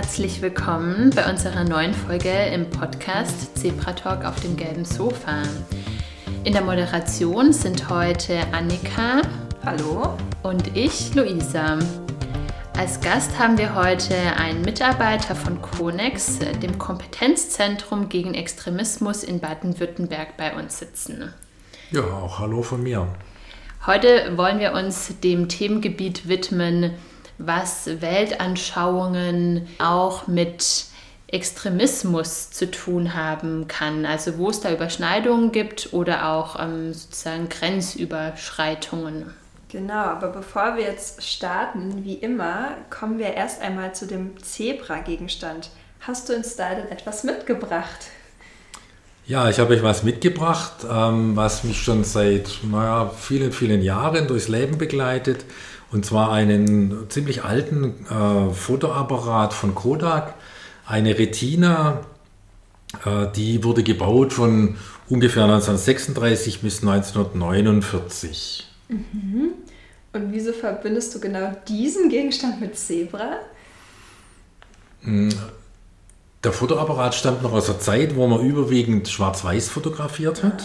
Herzlich willkommen bei unserer neuen Folge im Podcast Zebra Talk auf dem gelben Sofa. In der Moderation sind heute Annika. Hallo. Und ich, Luisa. Als Gast haben wir heute einen Mitarbeiter von CONEX, dem Kompetenzzentrum gegen Extremismus in Baden-Württemberg, bei uns sitzen. Ja, auch hallo von mir. Heute wollen wir uns dem Themengebiet widmen, was Weltanschauungen auch mit Extremismus zu tun haben kann. Also wo es da Überschneidungen gibt oder auch sozusagen Grenzüberschreitungen. Genau, aber bevor wir jetzt starten, wie immer, kommen wir erst einmal zu dem Zebra-Gegenstand. Hast du uns da denn etwas mitgebracht? Ja, ich habe euch was mitgebracht, was mich schon seit vielen, vielen Jahren durchs Leben begleitet. Und zwar einen ziemlich alten Fotoapparat von Kodak, eine Retina, die wurde gebaut von ungefähr 1936 bis 1949. Mhm. Und wieso verbindest du genau diesen Gegenstand mit Zebra? Der Fotoapparat stammt noch aus der Zeit, wo man überwiegend schwarz-weiß fotografiert hat.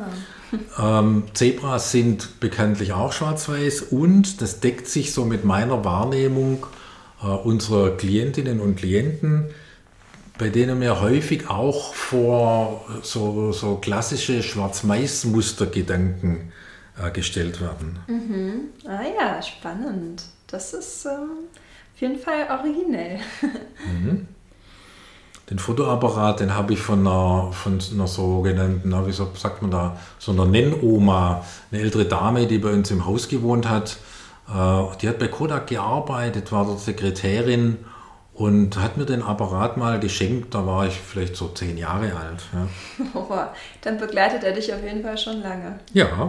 Zebras sind bekanntlich auch schwarz-weiß und das deckt sich so mit meiner Wahrnehmung unserer Klientinnen und Klienten, bei denen mir häufig auch vor so klassische Schwarz-Weiß-Mustergedanken gestellt werden. Mhm. Ah ja, spannend. Das ist auf jeden Fall originell. Mhm. Den Fotoapparat, den habe ich von einer sogenannten, wie sagt man da, so einer Nennoma, eine ältere Dame, die bei uns im Haus gewohnt hat. Die hat bei Kodak gearbeitet, war dort Sekretärin und hat mir den Apparat mal geschenkt. Da war ich vielleicht so 10 Jahre alt. Ja. Oh, dann begleitet er dich auf jeden Fall schon lange. Ja.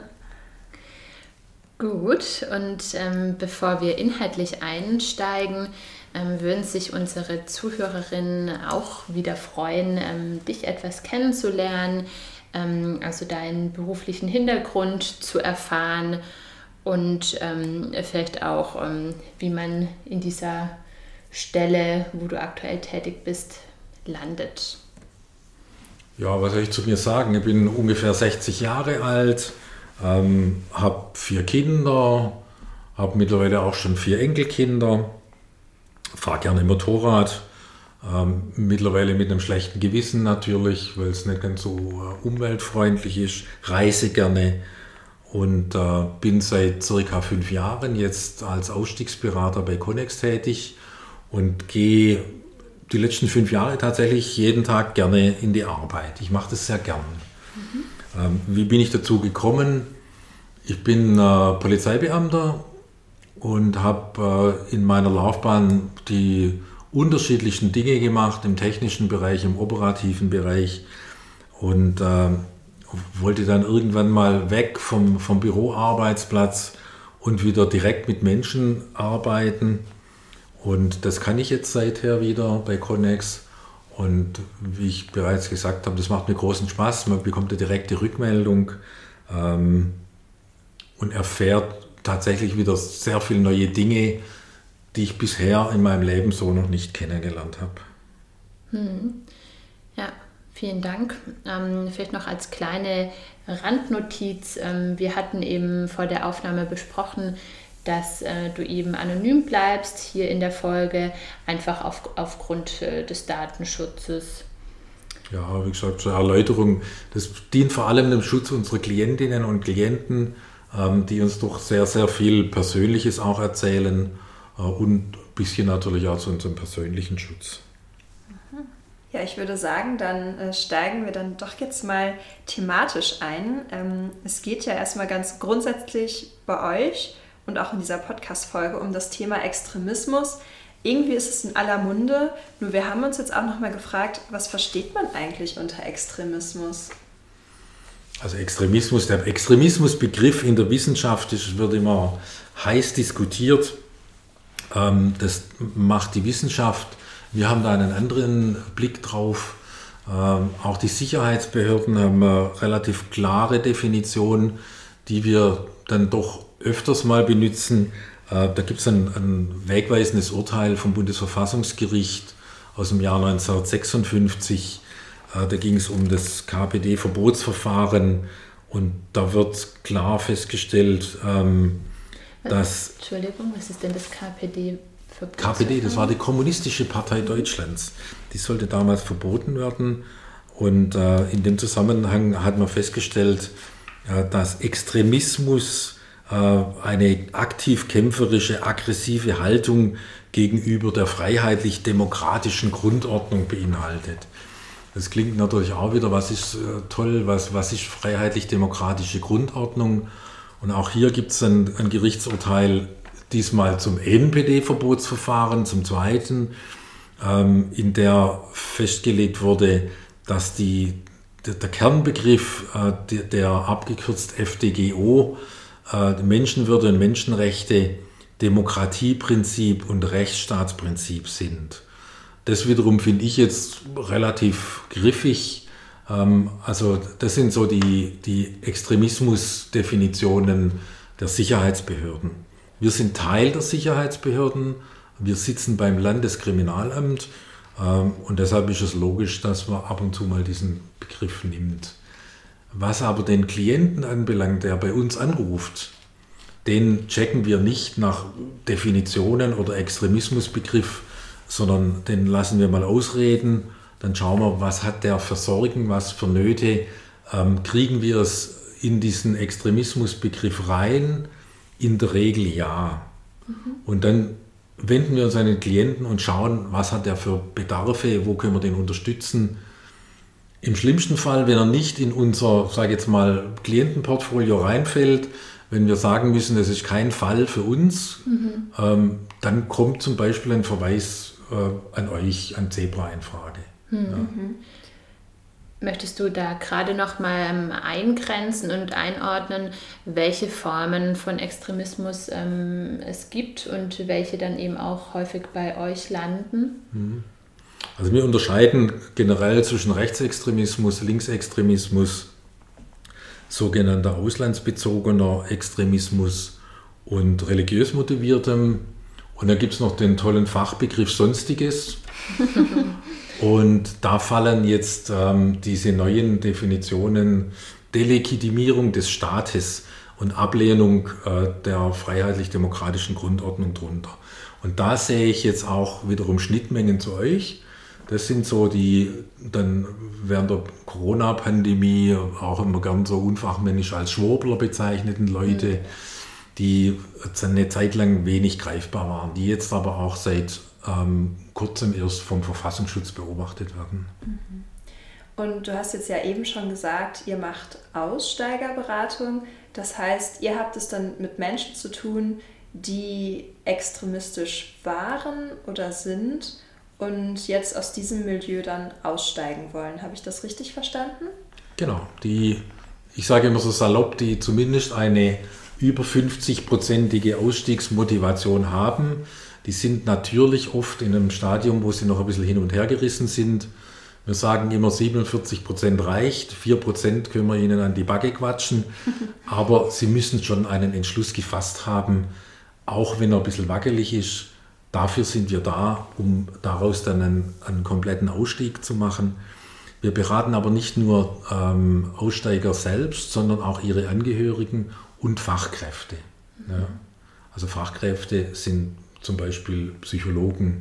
Gut, und bevor wir inhaltlich einsteigen, würden sich unsere Zuhörerinnen auch wieder freuen, dich etwas kennenzulernen, also deinen beruflichen Hintergrund zu erfahren und vielleicht auch, wie man in dieser Stelle, wo du aktuell tätig bist, landet. Ja, was soll ich zu mir sagen? Ich bin ungefähr 60 Jahre alt, habe 4 Kinder, habe mittlerweile auch schon 4 Enkelkinder. Fahre gerne Motorrad, mittlerweile mit einem schlechten Gewissen natürlich, weil es nicht ganz so umweltfreundlich ist, reise gerne und bin seit ca. 5 Jahren jetzt als Ausstiegsberater bei CONEX tätig und gehe die letzten 5 Jahre tatsächlich jeden Tag gerne in die Arbeit. Ich mache das sehr gern. Wie bin ich dazu gekommen? Ich bin Polizeibeamter und habe in meiner Laufbahn die unterschiedlichsten Dinge gemacht, im technischen Bereich, im operativen Bereich und wollte dann irgendwann mal weg vom Büroarbeitsplatz und wieder direkt mit Menschen arbeiten. Und das kann ich jetzt seither wieder bei CONEX. Und wie ich bereits gesagt habe, das macht mir großen Spaß. Man bekommt eine direkte Rückmeldung und erfährt tatsächlich wieder sehr viele neue Dinge, die ich bisher in meinem Leben so noch nicht kennengelernt habe. Ja, vielen Dank. Vielleicht noch als kleine Randnotiz. Wir hatten eben vor der Aufnahme besprochen, dass du eben anonym bleibst hier in der Folge, einfach aufgrund des Datenschutzes. Ja, wie gesagt, zur Erläuterung, das dient vor allem dem Schutz unserer Klientinnen und Klienten, die uns doch sehr, sehr viel Persönliches auch erzählen und ein bisschen natürlich auch zu unserem persönlichen Schutz. Ja, ich würde sagen, dann steigen wir dann doch jetzt mal thematisch ein. Es geht ja erstmal ganz grundsätzlich bei euch und auch in dieser Podcast-Folge um das Thema Extremismus. Irgendwie ist es in aller Munde, nur wir haben uns jetzt auch nochmal gefragt, was versteht man eigentlich unter Extremismus? Also Extremismus, der Extremismusbegriff in der Wissenschaft wird immer heiß diskutiert. Das macht die Wissenschaft. Wir haben da einen anderen Blick drauf. Auch die Sicherheitsbehörden haben eine relativ klare Definition, die wir dann doch öfters mal benutzen. Da gibt es ein wegweisendes Urteil vom Bundesverfassungsgericht aus dem Jahr 1956. Da ging es um das KPD-Verbotsverfahren und da wird klar festgestellt, dass... Entschuldigung, was ist denn das KPD-Verbotsverfahren? KPD, das war die Kommunistische Partei Deutschlands. Die sollte damals verboten werden und in dem Zusammenhang hat man festgestellt, dass Extremismus eine aktiv kämpferische, aggressive Haltung gegenüber der freiheitlich-demokratischen Grundordnung beinhaltet. Das klingt natürlich auch wieder, was ist toll, was ist freiheitlich-demokratische Grundordnung? Und auch hier gibt es ein Gerichtsurteil, diesmal zum NPD-Verbotsverfahren, zum zweiten, in der festgelegt wurde, dass der Kernbegriff, der abgekürzt FDGO, Menschenwürde und Menschenrechte, Demokratieprinzip und Rechtsstaatsprinzip sind. Das wiederum finde ich jetzt relativ griffig. Also das sind so die Extremismusdefinitionen der Sicherheitsbehörden. Wir sind Teil der Sicherheitsbehörden, wir sitzen beim Landeskriminalamt und deshalb ist es logisch, dass man ab und zu mal diesen Begriff nimmt. Was aber den Klienten anbelangt, der bei uns anruft, den checken wir nicht nach Definitionen oder Extremismusbegriff, sondern den lassen wir mal ausreden. Dann schauen wir, was hat der für Sorgen, was für Nöte, kriegen wir es in diesen Extremismusbegriff rein? In der Regel ja. Und dann wenden wir uns an den Klienten und schauen, was hat er für Bedarfe, wo können wir den unterstützen. Im schlimmsten Fall, wenn er nicht in unser, sage ich jetzt mal, Klientenportfolio reinfällt, wenn wir sagen müssen, das ist kein Fall für uns, dann kommt zum Beispiel ein Verweis an euch, an Zebra in Frage. Ja. Möchtest du da gerade noch mal eingrenzen und einordnen, welche Formen von Extremismus es gibt und welche dann eben auch häufig bei euch landen? Also wir unterscheiden generell zwischen Rechtsextremismus, Linksextremismus, sogenannter auslandsbezogener Extremismus und religiös motiviertem. Und dann gibt es noch den tollen Fachbegriff Sonstiges. Und da fallen jetzt diese neuen Definitionen Delegitimierung des Staates und Ablehnung der freiheitlich-demokratischen Grundordnung drunter. Und da sehe ich jetzt auch wiederum Schnittmengen zu euch. Das sind so die dann während der Corona-Pandemie auch immer gern so unfachmännisch als Schwurbler bezeichneten Leute, die eine Zeit lang wenig greifbar waren, die jetzt aber auch seit kurzem erst vom Verfassungsschutz beobachtet werden. Und du hast jetzt ja eben schon gesagt, ihr macht Aussteigerberatung. Das heißt, ihr habt es dann mit Menschen zu tun, die extremistisch waren oder sind und jetzt aus diesem Milieu dann aussteigen wollen. Habe ich das richtig verstanden? Genau. Ich sage immer so salopp, die zumindest eine über 50-prozentige Ausstiegsmotivation haben. Die sind natürlich oft in einem Stadium, wo sie noch ein bisschen hin und her gerissen sind. Wir sagen immer, 47% reicht, 4% können wir ihnen an die Backe quatschen. Aber sie müssen schon einen Entschluss gefasst haben, auch wenn er ein bisschen wackelig ist. Dafür sind wir da, um daraus dann einen kompletten Ausstieg zu machen. Wir beraten aber nicht nur Aussteiger selbst, sondern auch ihre Angehörigen und Fachkräfte. Ja. Also Fachkräfte sind zum Beispiel Psychologen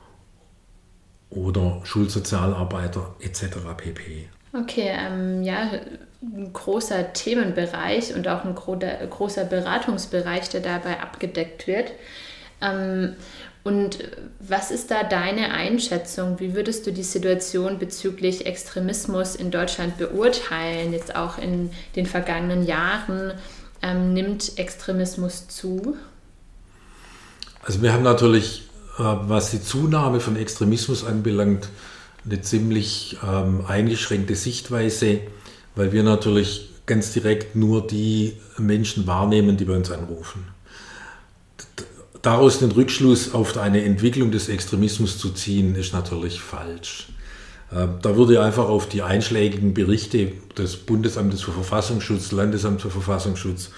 oder Schulsozialarbeiter etc. pp. Okay, ja, ein großer Themenbereich und auch ein großer Beratungsbereich, der dabei abgedeckt wird. Und was ist da deine Einschätzung? Wie würdest du die Situation bezüglich Extremismus in Deutschland beurteilen? Jetzt auch in den vergangenen Jahren nimmt Extremismus zu? Also wir haben natürlich, was die Zunahme von Extremismus anbelangt, eine ziemlich eingeschränkte Sichtweise, weil wir natürlich ganz direkt nur die Menschen wahrnehmen, die bei uns anrufen. Daraus den Rückschluss auf eine Entwicklung des Extremismus zu ziehen, ist natürlich falsch. Da würde einfach auf die einschlägigen Berichte des Bundesamtes für Verfassungsschutz, Landesamt für Verfassungsschutz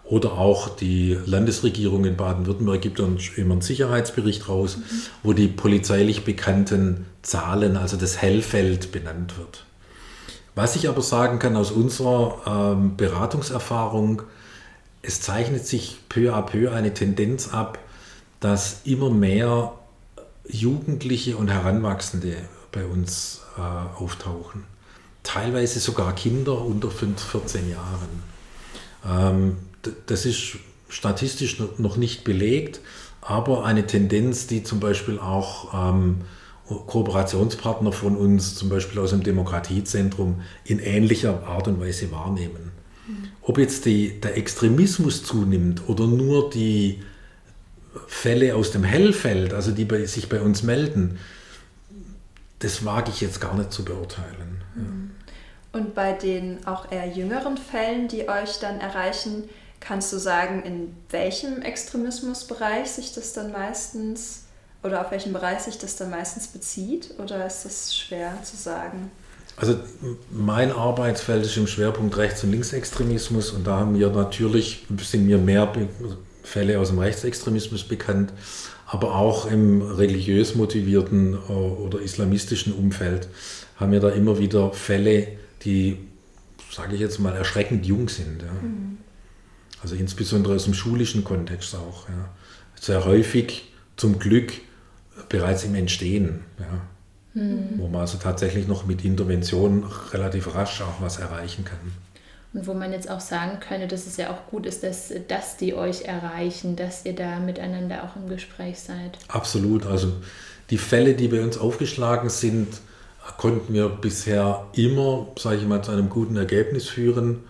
Oder auch die Landesregierung in Baden-Württemberg gibt uns immer einen Sicherheitsbericht raus, wo die polizeilich bekannten Zahlen, also das Hellfeld, benannt wird. Was ich aber sagen kann aus unserer Beratungserfahrung, es zeichnet sich peu à peu eine Tendenz ab, dass immer mehr Jugendliche und Heranwachsende bei uns auftauchen. Teilweise sogar Kinder unter 14 Jahren. Das ist statistisch noch nicht belegt, aber eine Tendenz, die zum Beispiel auch Kooperationspartner von uns, zum Beispiel aus dem Demokratiezentrum, in ähnlicher Art und Weise wahrnehmen. Ob jetzt der Extremismus zunimmt oder nur die Fälle aus dem Hellfeld, also die sich bei uns melden, das wage ich jetzt gar nicht zu beurteilen. Ja. Und bei den auch eher jüngeren Fällen, die euch dann erreichen, kannst du sagen, in welchem Extremismusbereich sich das dann meistens oder auf welchen Bereich sich das dann meistens bezieht? Oder ist das schwer zu sagen? Also mein Arbeitsfeld ist im Schwerpunkt Rechts- und Linksextremismus und da sind mir mehr Fälle aus dem Rechtsextremismus bekannt, aber auch im religiös motivierten oder islamistischen Umfeld haben wir da immer wieder Fälle, die, sage ich jetzt mal, erschreckend jung sind. Ja. Also insbesondere aus dem schulischen Kontext auch. Ja. Sehr häufig zum Glück bereits im Entstehen. Ja. Wo man also tatsächlich noch mit Intervention relativ rasch auch was erreichen kann. Und wo man jetzt auch sagen könnte, dass es ja auch gut ist, dass die euch erreichen, dass ihr da miteinander auch im Gespräch seid. Absolut. Also die Fälle, die bei uns aufgeschlagen sind, konnten wir bisher immer, sage ich mal, zu einem guten Ergebnis führen.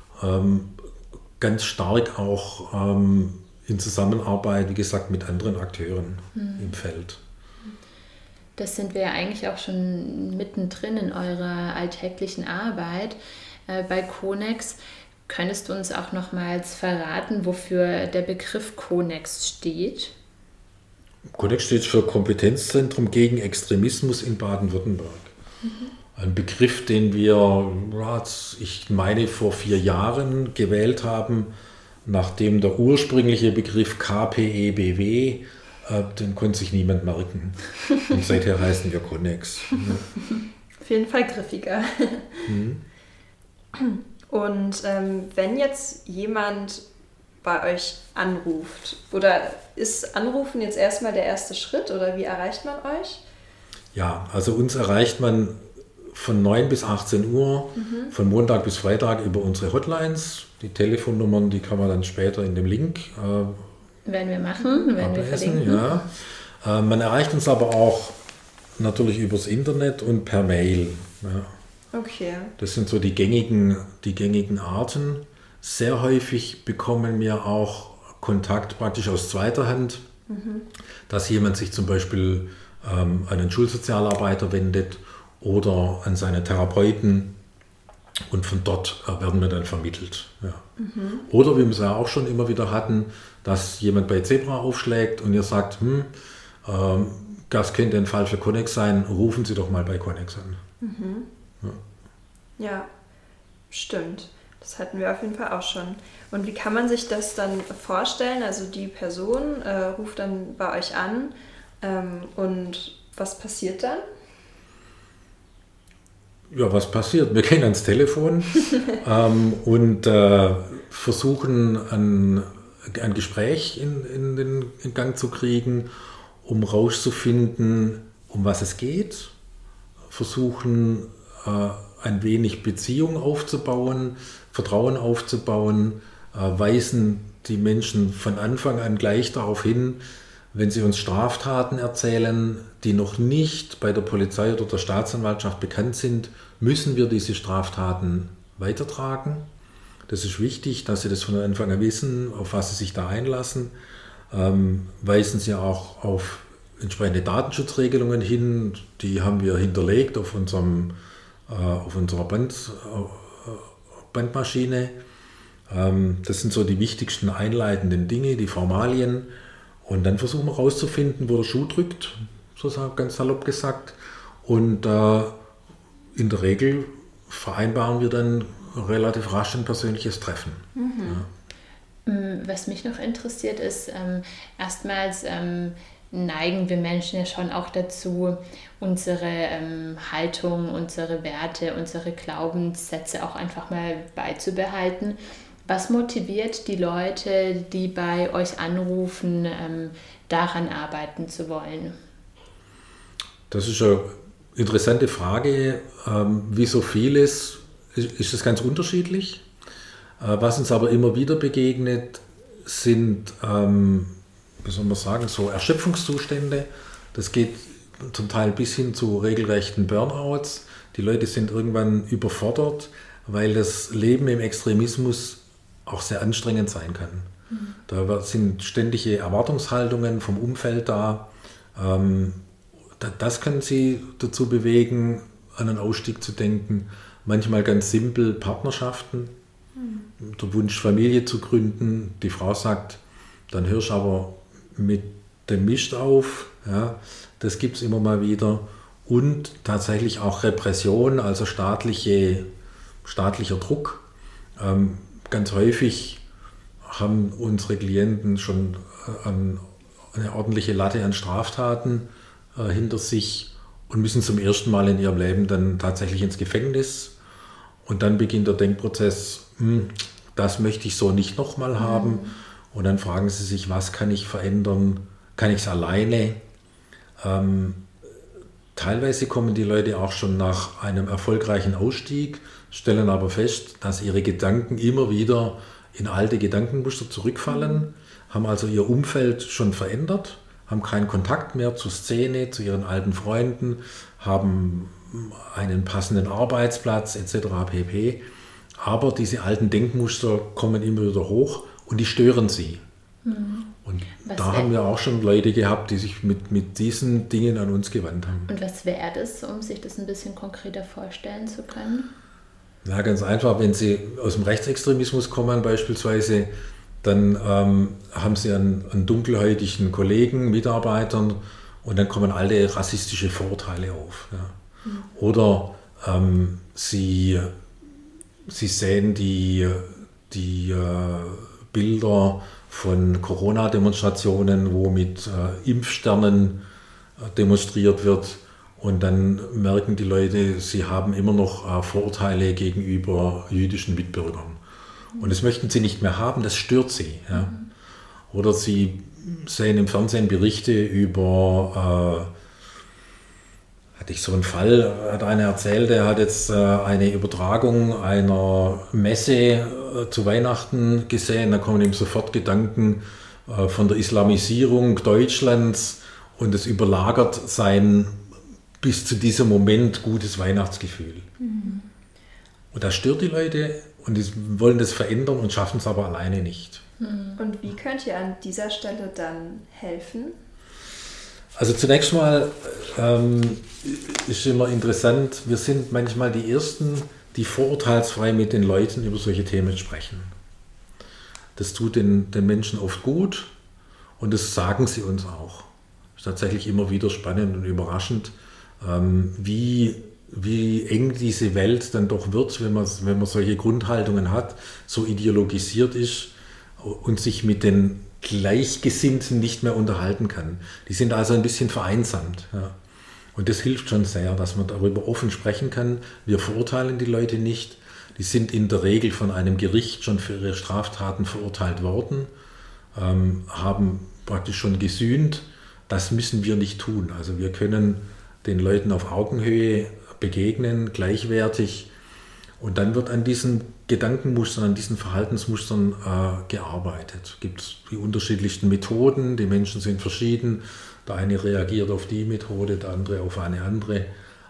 Ganz stark auch in Zusammenarbeit, wie gesagt, mit anderen Akteuren im Feld. Das sind wir ja eigentlich auch schon mittendrin in eurer alltäglichen Arbeit bei Konex. Könntest du uns auch nochmals verraten, wofür der Begriff Konex steht? Konex steht für Kompetenzzentrum gegen Extremismus in Baden-Württemberg. Ein Begriff, den wir, ich meine, vor 4 Jahren gewählt haben, nachdem der ursprüngliche Begriff KPEBW, den konnte sich niemand merken. Und seither heißen wir Konex. Auf jeden Fall griffiger. Und wenn jetzt jemand bei euch anruft, oder ist Anrufen jetzt erstmal der erste Schritt oder wie erreicht man euch? Ja, also uns erreicht man von 9 bis 18 Uhr, von Montag bis Freitag über unsere Hotlines. Die Telefonnummern, die kann man dann später in dem Link werden wir machen, werden wir verlinken. Ja. Man erreicht uns aber auch natürlich übers Internet und per Mail. Ja. Okay. Das sind so die gängigen Arten. Sehr häufig bekommen wir auch Kontakt praktisch aus zweiter Hand, dass jemand sich zum Beispiel an einen Schulsozialarbeiter wendet oder an seine Therapeuten und von dort werden wir dann vermittelt. Ja. Oder wie wir es ja auch schon immer wieder hatten, dass jemand bei Zebra aufschlägt und ihr sagt, das könnte ein Fall für Konex sein, rufen Sie doch mal bei Konex an. Ja, stimmt. Das hatten wir auf jeden Fall auch schon. Und wie kann man sich das dann vorstellen? Also die Person ruft dann bei euch an und was passiert dann? Ja, was passiert? Wir gehen ans Telefon und versuchen ein Gespräch in Gang zu kriegen, um rauszufinden, um was es geht. Versuchen ein wenig Beziehung aufzubauen, Vertrauen aufzubauen, weisen die Menschen von Anfang an gleich darauf hin, wenn sie uns Straftaten erzählen, die noch nicht bei der Polizei oder der Staatsanwaltschaft bekannt sind, müssen wir diese Straftaten weitertragen. Das ist wichtig, dass sie das von Anfang an wissen, auf was sie sich da einlassen. Weisen sie auch auf entsprechende Datenschutzregelungen hin, die haben wir hinterlegt auf unserer Bandmaschine. Das sind so die wichtigsten einleitenden Dinge, die Formalien. Und dann versuchen wir herauszufinden, wo der Schuh drückt, so ganz salopp gesagt. Und in der Regel vereinbaren wir dann relativ rasch ein persönliches Treffen. Mhm. Ja. Was mich noch interessiert ist, erstmals neigen wir Menschen ja schon auch dazu, unsere Haltung, unsere Werte, unsere Glaubenssätze auch einfach mal beizubehalten. Was motiviert die Leute, die bei euch anrufen, daran arbeiten zu wollen? Das ist eine interessante Frage. Wie so vieles ist es ganz unterschiedlich. Was uns aber immer wieder begegnet, sind, wie soll man sagen, so Erschöpfungszustände. Das geht zum Teil bis hin zu regelrechten Burnouts. Die Leute sind irgendwann überfordert, weil das Leben im Extremismus auch sehr anstrengend sein kann. Da sind ständige Erwartungshaltungen vom Umfeld da. Das kann sie dazu bewegen, an einen Ausstieg zu denken. Manchmal ganz simpel Partnerschaften. Der Wunsch, Familie zu gründen. Die Frau sagt, dann hörst du aber mit dem Mist auf. Ja, das gibt es immer mal wieder. Und tatsächlich auch Repression, also staatlicher Druck. Ganz häufig haben unsere Klienten schon eine ordentliche Latte an Straftaten hinter sich und müssen zum ersten Mal in ihrem Leben dann tatsächlich ins Gefängnis. Und dann beginnt der Denkprozess, das möchte ich so nicht nochmal haben. Und dann fragen sie sich, was kann ich verändern? Kann ich es alleine? Teilweise kommen die Leute auch schon nach einem erfolgreichen Ausstieg, stellen aber fest, dass ihre Gedanken immer wieder in alte Gedankenmuster zurückfallen, haben also ihr Umfeld schon verändert, haben keinen Kontakt mehr zur Szene, zu ihren alten Freunden, haben einen passenden Arbeitsplatz etc. pp. Aber diese alten Denkmuster kommen immer wieder hoch und die stören sie. Und da haben wir auch schon Leute gehabt, die sich mit diesen Dingen an uns gewandt haben. Und was wäre das, um sich das ein bisschen konkreter vorstellen zu können? Ja, ganz einfach, wenn Sie aus dem Rechtsextremismus kommen beispielsweise, dann haben Sie einen dunkelhäutigen Kollegen, Mitarbeitern und dann kommen alle rassistische Vorurteile auf. Ja. Oder Sie sehen die Bilder von Corona-Demonstrationen, wo mit Impfsternen demonstriert wird. Und dann merken die Leute, sie haben immer noch Vorurteile gegenüber jüdischen Mitbürgern. Und das möchten sie nicht mehr haben, das stört sie. Ja. Oder sie sehen im Fernsehen Berichte über, hatte ich so einen Fall, hat einer erzählt, der hat jetzt eine Übertragung einer Messe zu Weihnachten gesehen, da kommen ihm sofort Gedanken von der Islamisierung Deutschlands und es überlagert sein bis zu diesem Moment gutes Weihnachtsgefühl. Und das stört die Leute und die wollen das verändern und schaffen es aber alleine nicht. Und wie könnt ihr an dieser Stelle dann helfen? Also zunächst mal ist immer interessant, wir sind manchmal die Ersten, die vorurteilsfrei mit den Leuten über solche Themen sprechen. Das tut den Menschen oft gut und das sagen sie uns auch. Das ist tatsächlich immer wieder spannend und überraschend, wie eng diese Welt dann doch wird, wenn man solche Grundhaltungen hat, so ideologisiert ist und sich mit den Gleichgesinnten nicht mehr unterhalten kann. Die sind also ein bisschen vereinsamt. Ja. Und das hilft schon sehr, dass man darüber offen sprechen kann. Wir verurteilen die Leute nicht. Die sind in der Regel von einem Gericht schon für ihre Straftaten verurteilt worden, haben praktisch schon gesühnt. Das müssen wir nicht tun. Also wir können den Leuten auf Augenhöhe begegnen, gleichwertig. Und dann wird an diesen Gedankenmustern, an diesen Verhaltensmustern gearbeitet. Es gibt die unterschiedlichsten Methoden, die Menschen sind verschieden. Der eine reagiert auf die Methode, der andere auf eine andere.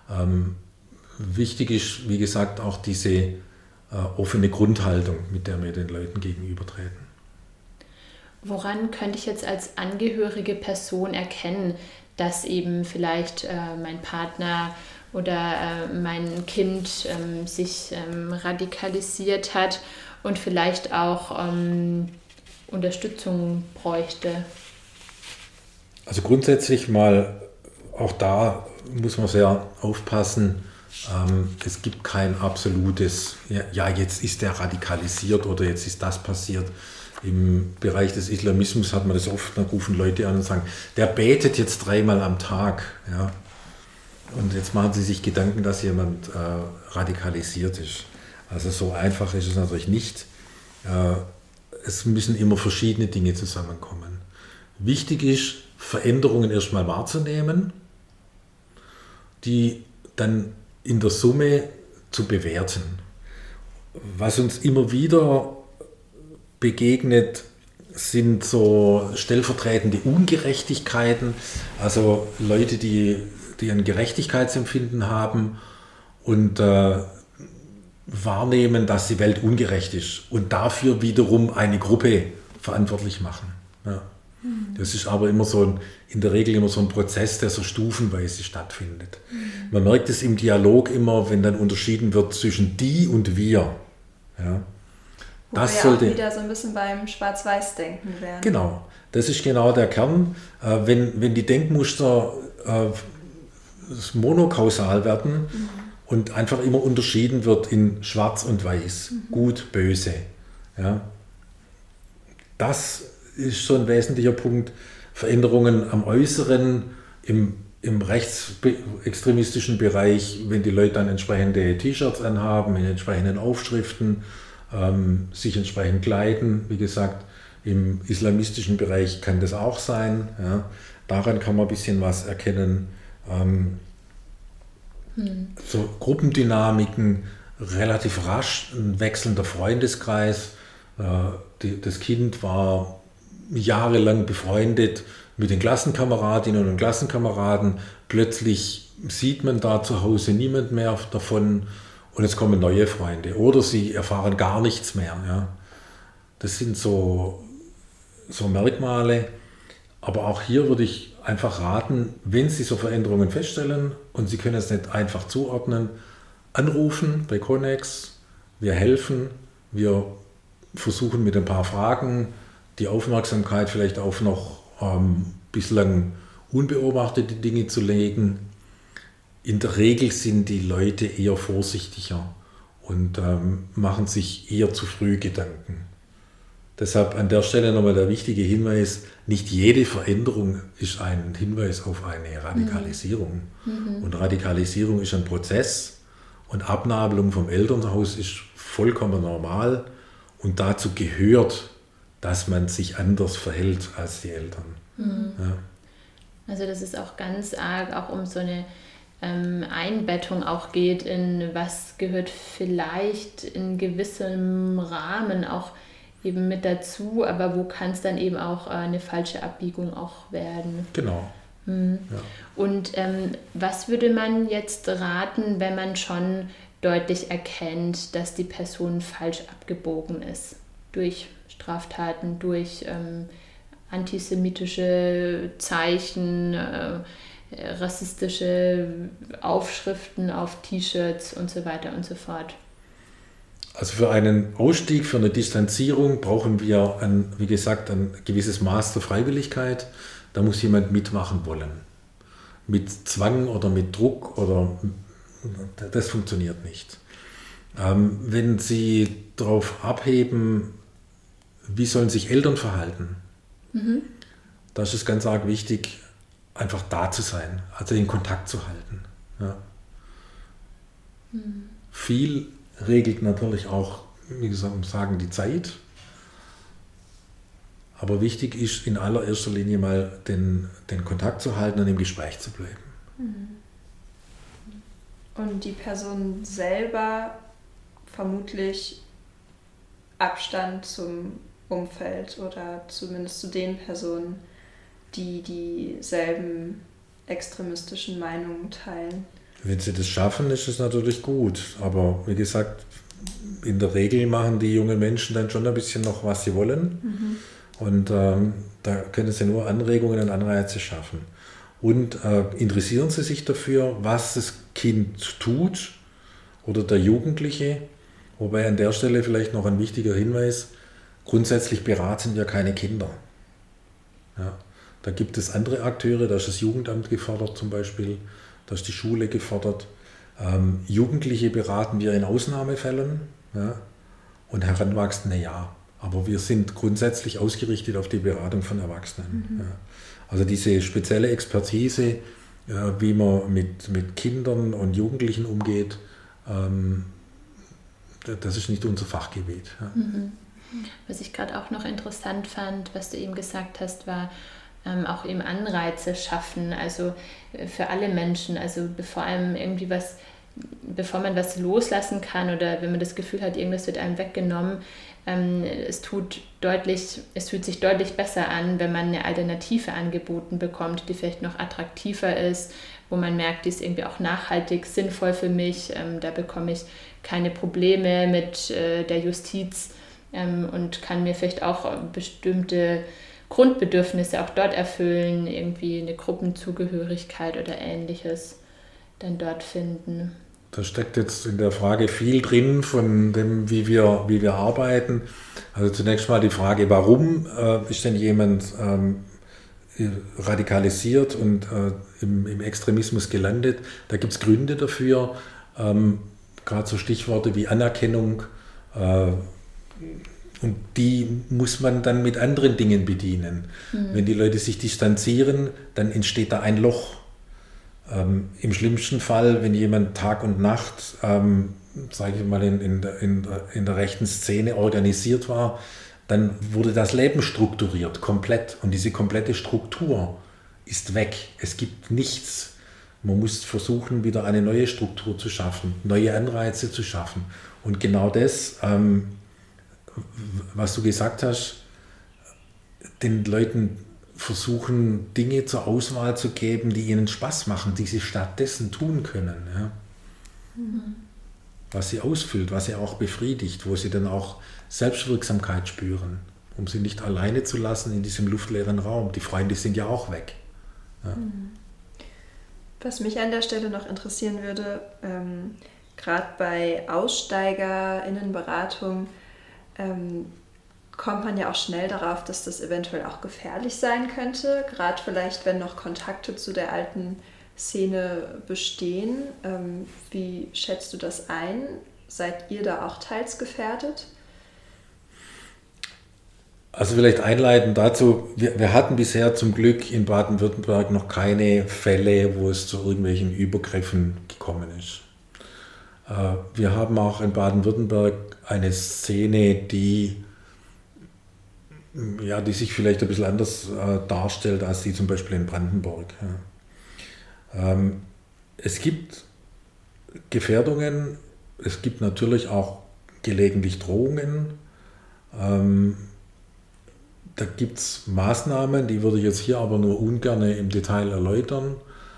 Wichtig ist, wie gesagt, auch diese offene Grundhaltung, mit der wir den Leuten gegenübertreten. Woran könnte ich jetzt als angehörige Person erkennen, dass eben vielleicht mein Partner oder mein Kind sich radikalisiert hat und vielleicht auch Unterstützung bräuchte? Also grundsätzlich mal, auch da muss man sehr aufpassen, Es gibt kein absolutes, ja, jetzt ist der radikalisiert oder jetzt ist das passiert. Im Bereich des Islamismus hat man das oft, dann rufen Leute an und sagen, der betet jetzt 3-mal am Tag. Ja. Und jetzt machen sie sich Gedanken, dass jemand radikalisiert ist. Also so einfach ist es natürlich nicht. Es müssen immer verschiedene Dinge zusammenkommen. Wichtig ist, Veränderungen erstmal wahrzunehmen, die dann in der Summe zu bewerten. Was uns immer wieder begegnet, sind so stellvertretende Ungerechtigkeiten, also Leute, die ein Gerechtigkeitsempfinden haben und wahrnehmen, dass die Welt ungerecht ist und dafür wiederum eine Gruppe verantwortlich machen. Ja. Das ist aber immer in der Regel immer so ein Prozess, der so stufenweise stattfindet. Man merkt es im Dialog immer, wenn dann unterschieden wird zwischen die und wir. Ja. Das sollte auch wieder so ein bisschen beim Schwarz-Weiß-Denken werden. Genau, das ist genau der Kern. Wenn die Denkmuster monokausal werden und einfach immer unterschieden wird in Schwarz und Weiß, Gut, Böse. Ja. Das ist so ein wesentlicher Punkt. Veränderungen am Äußeren, im rechtsextremistischen Bereich, wenn die Leute dann entsprechende T-Shirts anhaben, in entsprechenden Aufschriften, sich entsprechend kleiden. Wie gesagt, im islamistischen Bereich kann das auch sein. Ja. Daran kann man ein bisschen was erkennen. So Gruppendynamiken, relativ rasch ein wechselnder Freundeskreis. Das Kind war jahrelang befreundet mit den Klassenkameradinnen und Klassenkameraden. Plötzlich sieht man da zu Hause niemand mehr davon und es kommen neue Freunde. Oder sie erfahren gar nichts mehr. Ja. Das sind so Merkmale. Aber auch hier würde ich einfach raten, wenn Sie so Veränderungen feststellen und Sie können es nicht einfach zuordnen, anrufen bei Connex. Wir helfen, wir versuchen mit ein paar Fragen die Aufmerksamkeit vielleicht auf noch bislang unbeobachtete Dinge zu legen. In der Regel sind die Leute eher vorsichtiger und machen sich eher zu früh Gedanken. Deshalb an der Stelle nochmal der wichtige Hinweis, nicht jede Veränderung ist ein Hinweis auf eine Radikalisierung. Und Radikalisierung ist ein Prozess und Abnabelung vom Elternhaus ist vollkommen normal und dazu gehört, dass man sich anders verhält als die Eltern. Ja. Also dass es auch ganz arg auch um so eine Einbettung auch geht in was gehört vielleicht in gewissem Rahmen auch eben mit dazu, aber wo kann es dann eben auch eine falsche Abbiegung auch werden. Genau. Ja. Und was würde man jetzt raten, wenn man schon deutlich erkennt, dass die Person falsch abgebogen ist? Durch Straftaten, durch antisemitische Zeichen, rassistische Aufschriften auf T-Shirts und so weiter und so fort. Also für einen Ausstieg, für eine Distanzierung brauchen wir, wie gesagt, ein gewisses Maß der Freiwilligkeit. Da muss jemand mitmachen wollen. Mit Zwang oder mit Druck das funktioniert nicht. Wenn Sie darauf abheben, wie sollen sich Eltern verhalten, da ist es ganz arg wichtig, einfach da zu sein, also den Kontakt zu halten. Ja. Viel regelt natürlich auch, wie gesagt, sagen die Zeit. Aber wichtig ist in allererster Linie mal den Kontakt zu halten und im Gespräch zu bleiben. Und die Person selber vermutlich Abstand zum Umfeld oder zumindest zu den Personen, die dieselben extremistischen Meinungen teilen. Wenn sie das schaffen, ist es natürlich gut. Aber wie gesagt, in der Regel machen die jungen Menschen dann schon ein bisschen noch, was sie wollen. Und da können sie nur Anregungen und Anreize schaffen. Und interessieren sie sich dafür, was das Kind tut oder der Jugendliche. Wobei an der Stelle vielleicht noch ein wichtiger Hinweis, grundsätzlich beraten wir keine Kinder. Ja, da gibt es andere Akteure, da ist das Jugendamt gefordert zum Beispiel, da ist die Schule gefordert. Jugendliche beraten wir in Ausnahmefällen, ja, und Heranwachsende ja. Aber wir sind grundsätzlich ausgerichtet auf die Beratung von Erwachsenen. Ja. Also diese spezielle Expertise, wie man mit Kindern und Jugendlichen umgeht, das ist nicht unser Fachgebiet. Ja. Was ich gerade auch noch interessant fand, was du eben gesagt hast, war auch eben Anreize schaffen, also für alle Menschen, also bevor man was loslassen kann oder wenn man das Gefühl hat, irgendwas wird einem weggenommen, es fühlt sich deutlich besser an, wenn man eine Alternative angeboten bekommt, die vielleicht noch attraktiver ist, wo man merkt, die ist irgendwie auch nachhaltig sinnvoll für mich, da bekomme ich keine Probleme mit der Justiz und kann mir vielleicht auch bestimmte Grundbedürfnisse auch dort erfüllen, irgendwie eine Gruppenzugehörigkeit oder Ähnliches dann dort finden. Da steckt jetzt in der Frage viel drin von dem, wie wir arbeiten. Also zunächst mal die Frage, warum ist denn jemand radikalisiert und im Extremismus gelandet? Da gibt es Gründe dafür, gerade so Stichworte wie Anerkennung, und die muss man dann mit anderen Dingen bedienen. Wenn die Leute sich distanzieren, dann entsteht da ein Loch. Im schlimmsten Fall, wenn jemand Tag und Nacht, sage ich mal, in der rechten Szene organisiert war, dann wurde das Leben strukturiert, komplett. Und diese komplette Struktur ist weg. Es gibt nichts. Man muss versuchen, wieder eine neue Struktur zu schaffen, neue Anreize zu schaffen. Und genau das, was du gesagt hast, den Leuten versuchen, Dinge zur Auswahl zu geben, die ihnen Spaß machen, die sie stattdessen tun können. Ja? Was sie ausfüllt, was sie auch befriedigt, wo sie dann auch Selbstwirksamkeit spüren, um sie nicht alleine zu lassen in diesem luftleeren Raum. Die Freunde sind ja auch weg. Ja? Was mich an der Stelle noch interessieren würde, gerade bei AussteigerInnenberatung, kommt man ja auch schnell darauf, dass das eventuell auch gefährlich sein könnte, gerade vielleicht, wenn noch Kontakte zu der alten Szene bestehen. Wie schätzt du das ein? Seid ihr da auch teils gefährdet? Also vielleicht einleitend dazu, wir hatten bisher zum Glück in Baden-Württemberg noch keine Fälle, wo es zu irgendwelchen Übergriffen gekommen ist. Wir haben auch in Baden-Württemberg eine Szene, die sich vielleicht ein bisschen anders darstellt als die zum Beispiel in Brandenburg. Ja. Es gibt Gefährdungen, es gibt natürlich auch gelegentlich Drohungen. Da gibt es Maßnahmen, die würde ich jetzt hier aber nur ungern im Detail erläutern.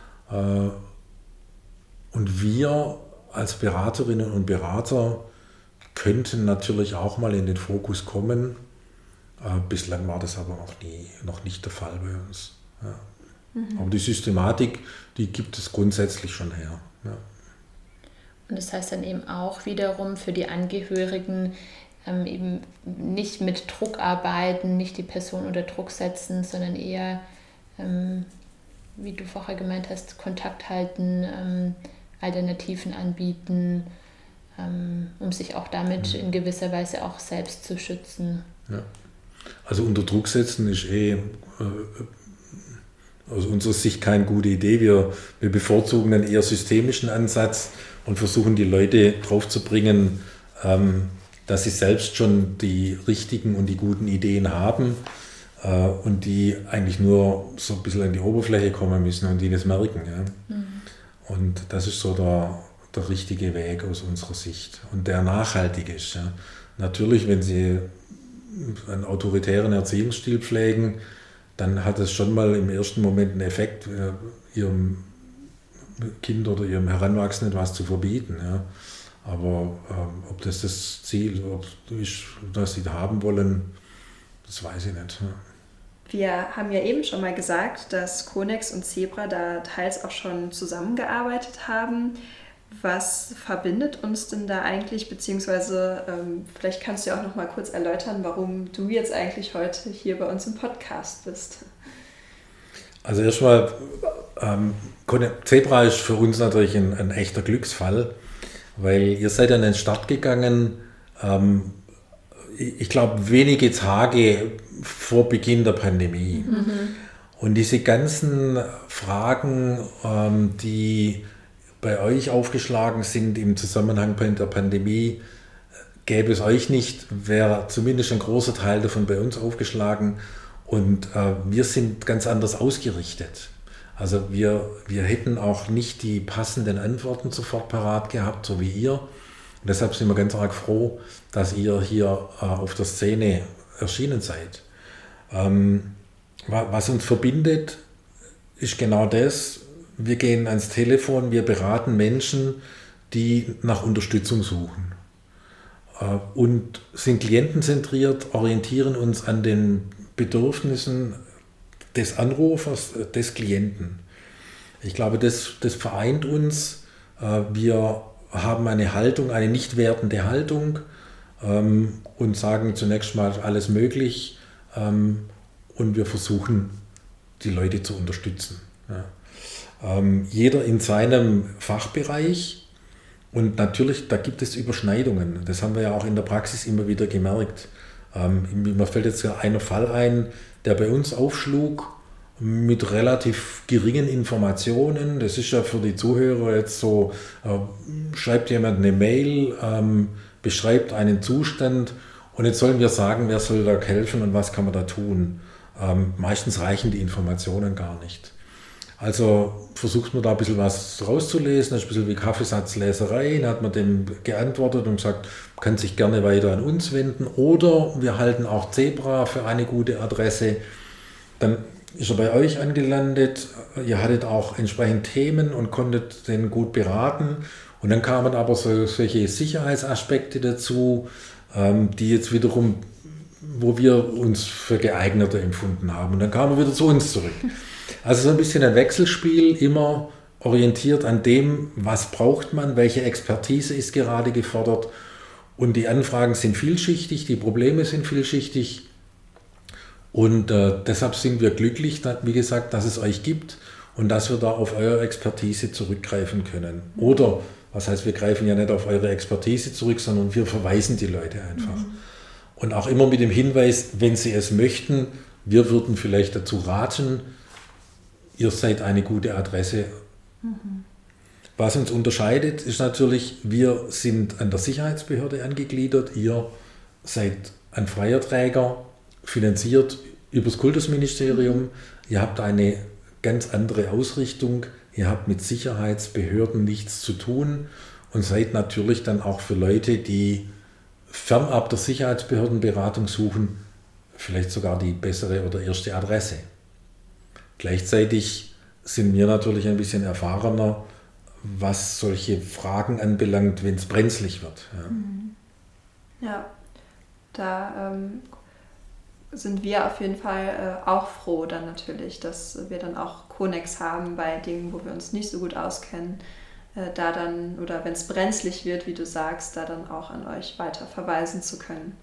Und wir als Beraterinnen und Berater könnten natürlich auch mal in den Fokus kommen. Bislang war das aber noch nicht der Fall bei uns. Ja. Aber die Systematik, die gibt es grundsätzlich schon her. Ja. Und das heißt dann eben auch wiederum für die Angehörigen eben nicht mit Druck arbeiten, nicht die Person unter Druck setzen, sondern eher, wie du vorher gemeint hast, Kontakt halten, Alternativen anbieten, um sich auch damit in gewisser Weise auch selbst zu schützen. Ja. Also unter Druck setzen ist aus unserer Sicht keine gute Idee. Wir bevorzugen einen eher systemischen Ansatz und versuchen die Leute drauf zu bringen, dass sie selbst schon die richtigen und die guten Ideen haben und die eigentlich nur so ein bisschen an die Oberfläche kommen müssen und die das merken. Ja? Und das ist so der richtige Weg aus unserer Sicht und der nachhaltig ist. Ja? Natürlich, wenn Sie einen autoritären Erziehungsstil pflegen, dann hat es schon mal im ersten Moment einen Effekt, Ihrem Kind oder Ihrem Heranwachsenden was zu verbieten. Ja? Aber ob das Ziel ist, das Sie haben wollen, das weiß ich nicht. Ja. Wir haben ja eben schon mal gesagt, dass Konex und Zebra da teils auch schon zusammengearbeitet haben. Was verbindet uns denn da eigentlich, beziehungsweise vielleicht kannst du ja auch noch mal kurz erläutern, warum du jetzt eigentlich heute hier bei uns im Podcast bist. Also erstmal, Zebra ist für uns natürlich ein echter Glücksfall, weil ihr seid an den Start gegangen, ich glaube wenige Tage vor Beginn der Pandemie. Und diese ganzen Fragen, die bei euch aufgeschlagen sind im Zusammenhang mit der Pandemie, gäbe es euch nicht, wäre zumindest ein großer Teil davon bei uns aufgeschlagen. Und wir sind ganz anders ausgerichtet. Also wir hätten auch nicht die passenden Antworten sofort parat gehabt, so wie ihr. Und deshalb sind wir ganz arg froh, dass ihr hier auf der Szene erschienen seid. Was uns verbindet, ist genau das. Wir gehen ans Telefon, wir beraten Menschen, die nach Unterstützung suchen. Und sind klientenzentriert, orientieren uns an den Bedürfnissen des Anrufers, des Klienten. Ich glaube, das vereint uns. Wir haben eine Haltung, eine nicht wertende Haltung und sagen zunächst mal alles möglich und wir versuchen, die Leute zu unterstützen. Ja. Jeder in seinem Fachbereich und natürlich, da gibt es Überschneidungen. Das haben wir ja auch in der Praxis immer wieder gemerkt. Mir fällt jetzt ja ein Fall ein, der bei uns aufschlug mit relativ geringen Informationen. Das ist ja für die Zuhörer jetzt so, schreibt jemand eine Mail, beschreibt einen Zustand und jetzt sollen wir sagen, wer soll da helfen und was kann man da tun. Meistens reichen die Informationen gar nicht. Also versucht man da ein bisschen was rauszulesen, das ist ein bisschen wie Kaffeesatzleserei, dann hat man dem geantwortet und gesagt, kann sich gerne weiter an uns wenden oder wir halten auch Zebra für eine gute Adresse. Dann ist er bei euch angelandet, ihr hattet auch entsprechend Themen und konntet den gut beraten und dann kamen aber solche Sicherheitsaspekte dazu, die jetzt wiederum, wo wir uns für geeigneter empfunden haben und dann kamen wir wieder zu uns zurück. Also so ein bisschen ein Wechselspiel, immer orientiert an dem, was braucht man, welche Expertise ist gerade gefordert. Und die Anfragen sind vielschichtig, die Probleme sind vielschichtig. Und deshalb sind wir glücklich, wie gesagt, dass es euch gibt und dass wir da auf eure Expertise zurückgreifen können. Oder, was heißt, wir greifen ja nicht auf eure Expertise zurück, sondern wir verweisen die Leute einfach. Und auch immer mit dem Hinweis, wenn sie es möchten, wir würden vielleicht dazu raten, ihr seid eine gute Adresse. Was uns unterscheidet, ist natürlich, wir sind an der Sicherheitsbehörde angegliedert, ihr seid ein freier Träger, finanziert über das Kultusministerium, ihr habt eine ganz andere Ausrichtung, ihr habt mit Sicherheitsbehörden nichts zu tun und seid natürlich dann auch für Leute, die fernab der Sicherheitsbehördenberatung suchen, vielleicht sogar die bessere oder erste Adresse. Gleichzeitig sind wir natürlich ein bisschen erfahrener, was solche Fragen anbelangt, wenn es brenzlig wird. Ja, da sind wir auf jeden Fall auch froh dann natürlich, dass wir dann auch Connex haben bei Dingen, wo wir uns nicht so gut auskennen, da dann, oder wenn es brenzlig wird, wie du sagst, da dann auch an euch weiter verweisen zu können.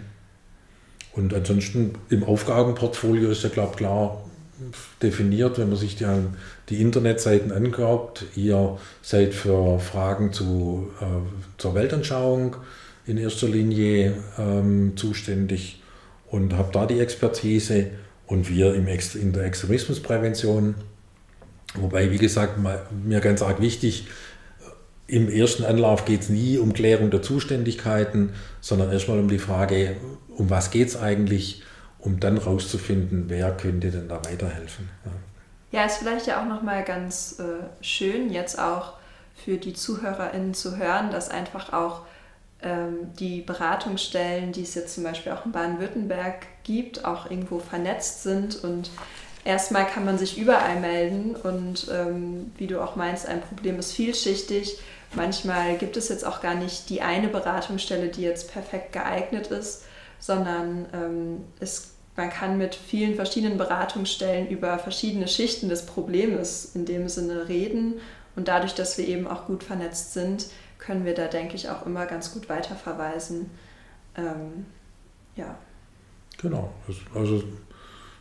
Und ansonsten im Aufgabenportfolio ist ja, glaube ich, klar definiert, wenn man sich die Internetseiten anguckt. Ihr seid für Fragen zur Weltanschauung in erster Linie zuständig und habt da die Expertise und wir in der Extremismusprävention. Wobei, wie gesagt, mir ganz arg wichtig, im ersten Anlauf geht es nie um Klärung der Zuständigkeiten, sondern erstmal um die Frage, um was geht es eigentlich, um dann rauszufinden, wer könnte denn da weiterhelfen. Ja, ist vielleicht ja auch nochmal ganz schön, jetzt auch für die ZuhörerInnen zu hören, dass einfach auch die Beratungsstellen, die es jetzt zum Beispiel auch in Baden-Württemberg gibt, auch irgendwo vernetzt sind und erstmal kann man sich überall melden und wie du auch meinst, ein Problem ist vielschichtig. Manchmal gibt es jetzt auch gar nicht die eine Beratungsstelle, die jetzt perfekt geeignet ist, sondern man kann mit vielen verschiedenen Beratungsstellen über verschiedene Schichten des Problems in dem Sinne reden und dadurch, dass wir eben auch gut vernetzt sind, können wir da, denke ich, auch immer ganz gut weiterverweisen. Ja. Genau, also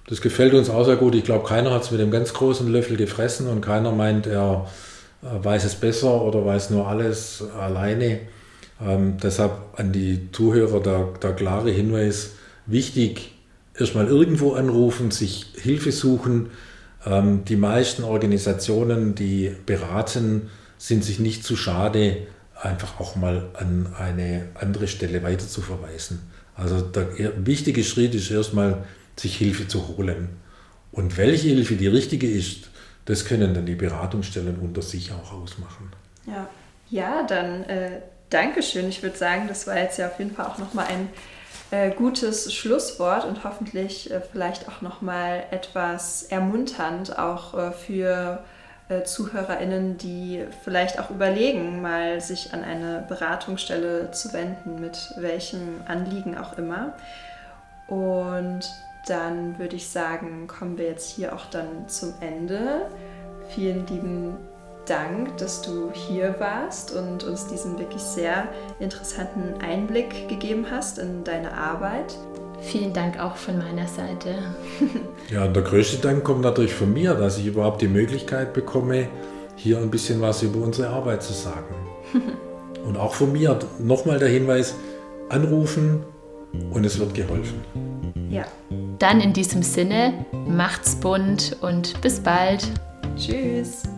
Das gefällt uns auch sehr gut. Ich glaube, keiner hat es mit einem ganz großen Löffel gefressen und keiner meint, er weiß es besser oder weiß nur alles alleine. Deshalb an die Zuhörer der klare Hinweis, wichtig, erstmal irgendwo anrufen, sich Hilfe suchen. Die meisten Organisationen, die beraten, sind sich nicht zu schade, einfach auch mal an eine andere Stelle weiter zu verweisen. Also der wichtige Schritt ist erstmal, sich Hilfe zu holen. Und welche Hilfe die richtige ist, das können dann die Beratungsstellen unter sich auch ausmachen. Ja, dann Dankeschön. Ich würde sagen, das war jetzt ja auf jeden Fall auch nochmal ein gutes Schlusswort und hoffentlich vielleicht auch nochmal etwas ermunternd auch für ZuhörerInnen, die vielleicht auch überlegen, mal sich an eine Beratungsstelle zu wenden, mit welchem Anliegen auch immer. Und dann würde ich sagen, kommen wir jetzt hier auch dann zum Ende. Vielen lieben Dank, dass du hier warst und uns diesen wirklich sehr interessanten Einblick gegeben hast in deine Arbeit. Vielen Dank auch von meiner Seite. Ja, und der größte Dank kommt natürlich von mir, dass ich überhaupt die Möglichkeit bekomme, hier ein bisschen was über unsere Arbeit zu sagen. Und auch von mir nochmal der Hinweis, anrufen und es wird geholfen. Ja. Dann in diesem Sinne, macht's bunt und bis bald. Tschüss.